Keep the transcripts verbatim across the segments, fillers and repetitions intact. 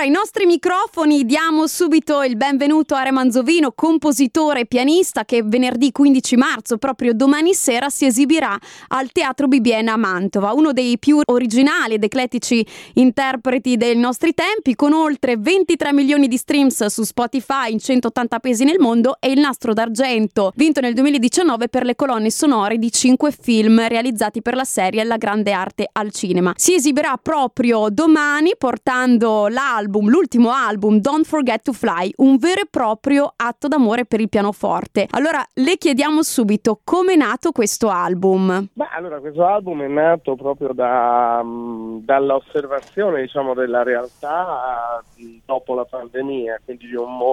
ai nostri microfoni diamo subito il benvenuto a Re Manzovino, compositore e pianista, che venerdì quindici marzo, proprio domani sera, si esibirà al Teatro Bibbiena a Mantova, uno dei più originali ed eclettici interpreti dei nostri tempi, con oltre ventitré milioni di streams su Spotify in centottanta paesi nel mondo, e il Nastro d'Argento vinto nel duemiladiciannove per le colonne sonore di cinque film realizzati per la serie La Grande Arte al Cinema. Si esibirà proprio domani portando l'album, l'ultimo album, Don't Forget to Fly, un vero e proprio atto d'amore per il pianoforte. Allora le chiediamo subito, come è nato questo album? Beh, allora questo album è nato proprio da, mh, dall'osservazione, diciamo, della realtà mh, dopo la pandemia, quindi di un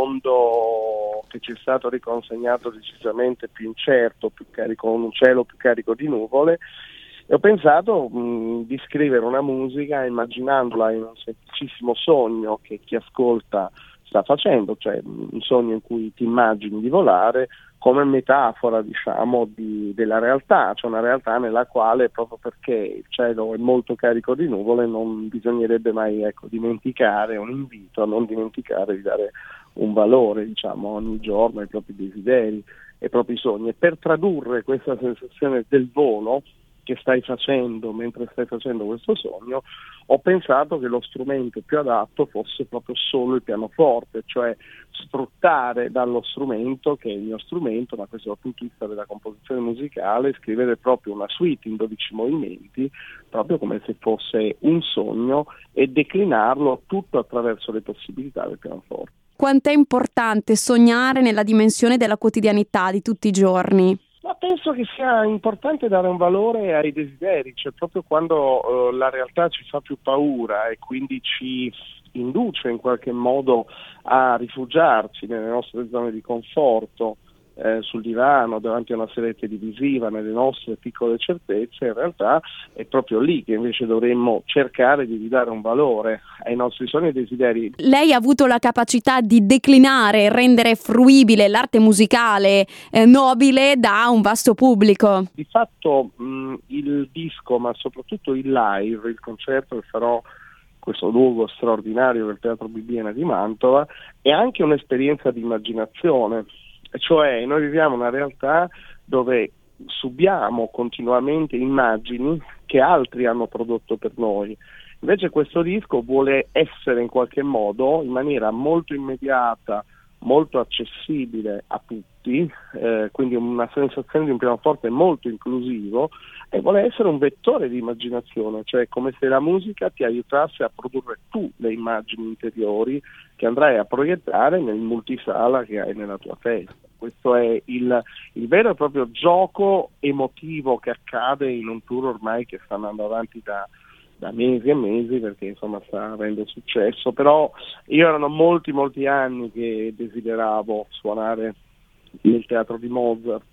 mondo che ci è stato riconsegnato decisamente più incerto, più carico, con un cielo più carico di nuvole. E ho pensato mh, di scrivere una musica immaginandola in un semplicissimo sogno che chi ascolta sta facendo, cioè un sogno in cui ti immagini di volare, come metafora, diciamo, di, della realtà, cioè una realtà nella quale, proprio perché il cielo è molto carico di nuvole, non bisognerebbe mai, ecco, dimenticare, un invito a non dimenticare di dare un valore, diciamo, ogni giorno ai propri desideri, ai propri sogni. E per tradurre questa sensazione del volo che stai facendo mentre stai facendo questo sogno, ho pensato che lo strumento più adatto fosse proprio solo il pianoforte, cioè sfruttare dallo strumento, che è il mio strumento, ma questo dal punto di vista della composizione musicale, scrivere proprio una suite in dodici movimenti, proprio come se fosse un sogno, e declinarlo tutto attraverso le possibilità del pianoforte. Quanto è importante sognare nella dimensione della quotidianità di tutti i giorni? Ma penso che sia importante dare un valore ai desideri, cioè proprio quando uh, la realtà ci fa più paura e quindi ci induce in qualche modo a rifugiarci nelle nostre zone di conforto, eh, sul divano, davanti a una serie televisiva, nelle nostre piccole certezze, in realtà è proprio lì che invece dovremmo cercare di ridare un valore ai nostri sogni e desideri. Lei ha avuto la capacità di declinare e rendere fruibile l'arte musicale eh, nobile da un vasto pubblico. Di fatto mh, il disco, ma soprattutto il live, il concerto che farò in questo luogo straordinario del Teatro Bibbiena di Mantova, è anche un'esperienza di immaginazione, cioè noi viviamo una realtà dove subiamo continuamente immagini che altri hanno prodotto per noi. Invece questo disco vuole essere in qualche modo, in maniera molto immediata, molto accessibile a tutti, eh, quindi una sensazione di un pianoforte molto inclusivo, e vuole essere un vettore di immaginazione, cioè come se la musica ti aiutasse a produrre tu le immagini interiori che andrai a proiettare nel multisala che hai nella tua testa. Questo è il, il vero e proprio gioco emotivo che accade in un tour ormai che sta andando avanti da da mesi e mesi, perché insomma sta avendo successo. Però io erano molti molti anni che desideravo suonare nel teatro di Mozart,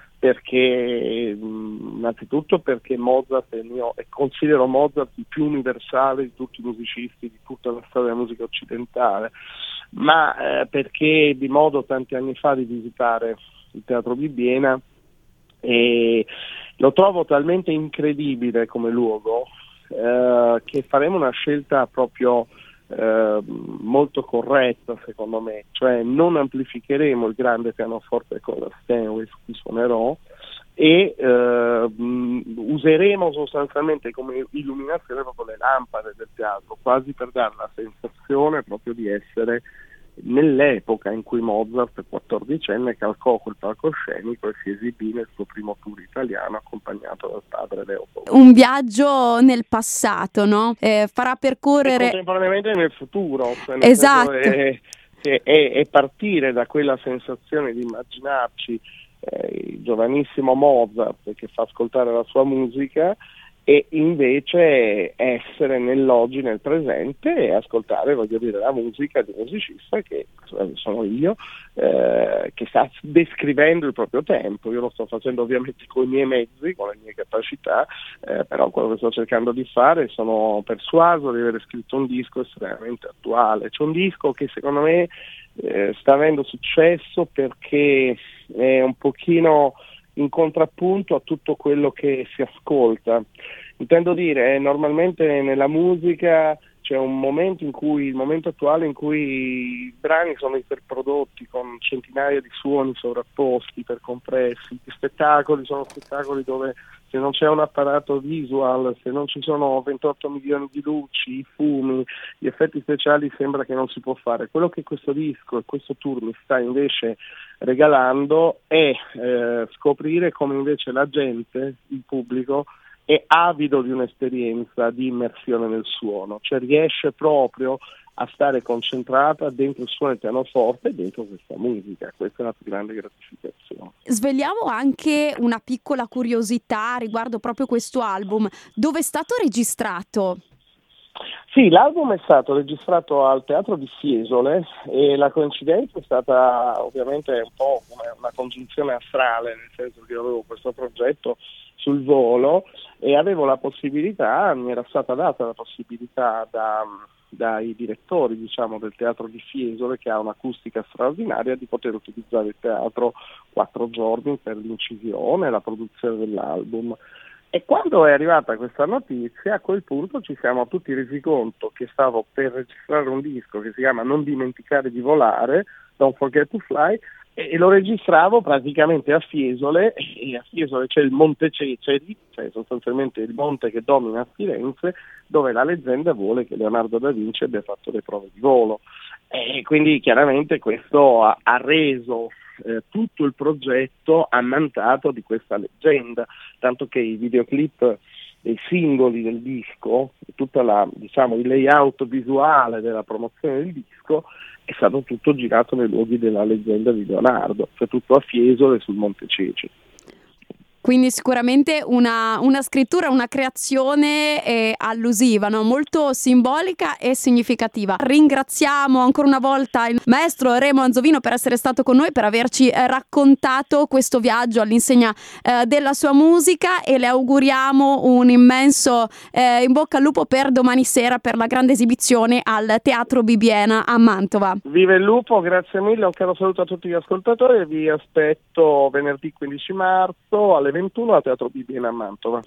perché mh, innanzitutto perché Mozart è il mio, e considero Mozart il più universale di tutti i musicisti di tutta la storia della musica occidentale, ma eh, perché ebbi modo tanti anni fa di visitare il Teatro Bibbiena e lo trovo talmente incredibile come luogo, Uh, che faremo una scelta proprio uh, molto corretta, secondo me, cioè non amplificheremo il grande pianoforte con la Steinway su cui suonerò, e uh, mh, useremo sostanzialmente come illuminazione proprio le lampade del teatro, quasi per dare la sensazione proprio di essere nell'epoca in cui Mozart, quattordicenne, calcò quel palcoscenico e si esibì nel suo primo tour italiano accompagnato dal padre Leopoldo. Un viaggio nel passato, no? Eh, farà percorrere... E contemporaneamente nel futuro, cioè nel esatto. senso è, è, è partire da quella sensazione di immaginarci eh, il giovanissimo Mozart che fa ascoltare la sua musica, e invece essere nell'oggi, nel presente, e ascoltare, voglio dire, la musica di un musicista che sono io, eh, che sta descrivendo il proprio tempo. Io lo sto facendo ovviamente con i miei mezzi, con le mie capacità, eh, però quello che sto cercando di fare, sono persuaso di aver scritto un disco estremamente attuale. C'è un disco che secondo me eh, sta avendo successo perché è un pochino in contrappunto a tutto quello che si ascolta. Intendo dire, eh, normalmente nella musica c'è un momento in cui, il momento attuale in cui i brani sono iperprodotti con centinaia di suoni sovrapposti, ipercompressi, gli spettacoli sono spettacoli dove se non c'è un apparato visual, se non ci sono ventotto milioni di luci, i fumi, gli effetti speciali, sembra che non si può fare. Quello che questo disco e questo tour mi sta invece regalando è eh, scoprire come invece la gente, il pubblico, è avido di un'esperienza di immersione nel suono, cioè riesce proprio a stare concentrata dentro il suono del pianoforte e dentro questa musica. Questa è una più grande gratificazione. Svegliamo anche una piccola curiosità riguardo proprio questo album. Dove è stato registrato? Sì, l'album è stato registrato al Teatro di Fiesole e la coincidenza è stata ovviamente un po' come una congiunzione astrale, nel senso che io avevo questo progetto sul volo e avevo la possibilità, mi era stata data la possibilità da, dai direttori, diciamo, del Teatro di Fiesole, che ha un'acustica straordinaria, di poter utilizzare il teatro quattro giorni per l'incisione e la produzione dell'album. E quando è arrivata questa notizia, a quel punto ci siamo tutti resi conto che stavo per registrare un disco che si chiama Non dimenticare di volare, Don't Forget to Fly, e lo registravo praticamente a Fiesole, e a Fiesole c'è il Monte Ceceri, cioè sostanzialmente il monte che domina Firenze, dove la leggenda vuole che Leonardo da Vinci abbia fatto le prove di volo. E quindi chiaramente questo ha, ha reso eh, tutto il progetto ammantato di questa leggenda, tanto che i videoclip dei singoli del disco, tutta la, diciamo, il layout visuale della promozione del disco è stato tutto girato nei luoghi della leggenda di Leonardo, cioè tutto a Fiesole sul Monte Ceceri. Quindi sicuramente una, una scrittura, una creazione eh, allusiva, no? Molto simbolica e significativa. Ringraziamo ancora una volta il maestro Remo Manzovino per essere stato con noi, per averci eh, raccontato questo viaggio all'insegna eh, della sua musica, e le auguriamo un immenso eh, in bocca al lupo per domani sera, per la grande esibizione al Teatro Bibbiena a Mantova. Viva il lupo, grazie mille, un caro saluto a tutti gli ascoltatori e vi aspetto venerdì quindici marzo alle ventuno al Teatro Bibbiena a Mantova.